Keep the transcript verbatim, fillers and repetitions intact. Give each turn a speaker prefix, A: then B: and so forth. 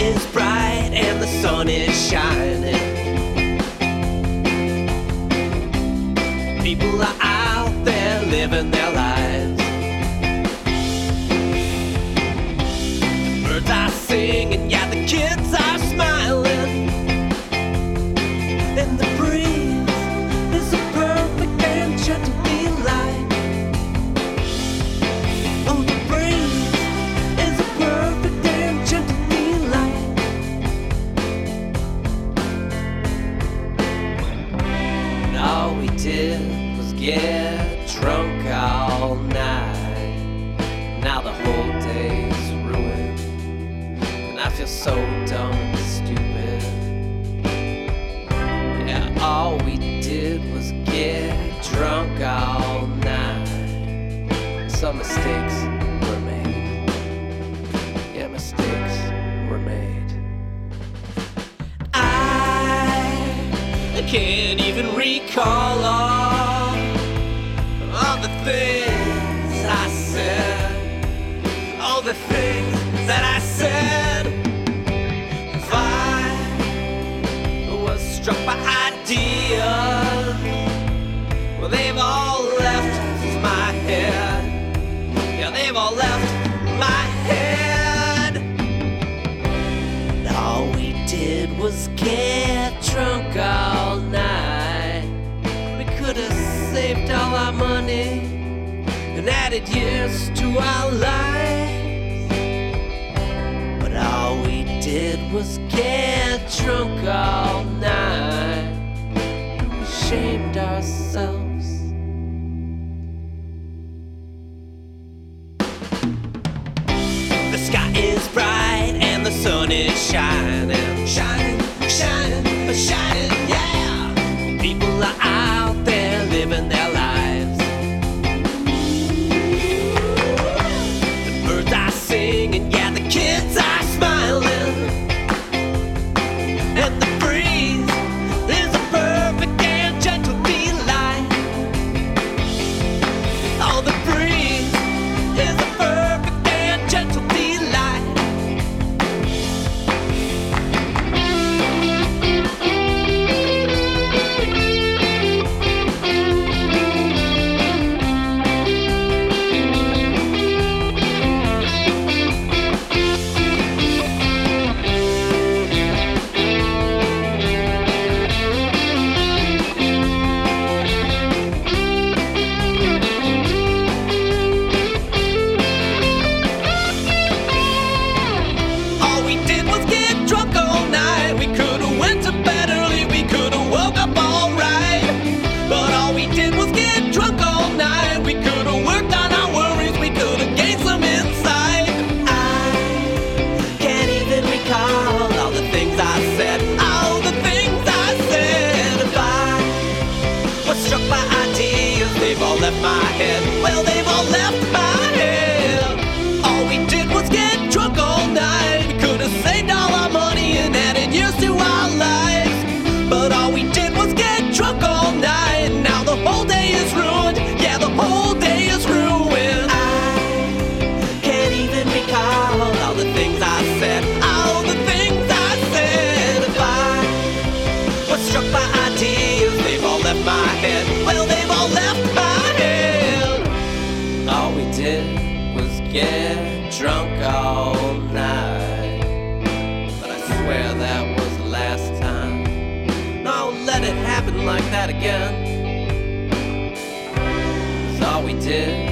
A: is bright and the sun is shining. People are out there living their lives. The birds are singing, yeah, the kids are smiling. And the breeze is a perfect and gentle delight. Oh, the breeze is a perfect and gentle delight. And all we did was get drunk all night. Now the whole day's ruined, and I feel so dumb and stupid. Yeah, all we did was get drunk all night. Some mistakes were made. Yeah, mistakes were made. I can't even recall all, all the things I said, all the things that I said. If I was struck by ideas, well, they've all left my head. Yeah, they've all left my head. And all we did was get drunk all night. We could have saved all our money and added years to our lives. But all we did was get drunk all night. We shamed ourselves. The sky is bright and the sun is shining. Shining, shining, shining, yeah. People are out there living their lives. The birds are singing, yeah, the kids are smiling. And the breeze is a perfect and gentle delight. Oh, the breeze is a perfect and gentle delight. All we did was get drunk all night. We could have went to bed early, we could have woke up all right. But all we did was get drunk all night. We could have worked on our worries, we could have gained some insight. I can't even recall all the things I said, all the things I said. If I was struck by ideas, they've all left my head. Well, they've all left my head. All we did was get drunk all night. We could have saved all our money and added years to our lives. But all we did was get drunk all night. Now the whole day is ruined. Yeah, the whole day is ruined. I can't even recall all the things I said, all the things I said. If I was struck by ideas, they've all left my head. Well, they've all left my head. All we did was get drunk all night. But I swear that was the last time. No, let it happen like that again. 'Cause all we did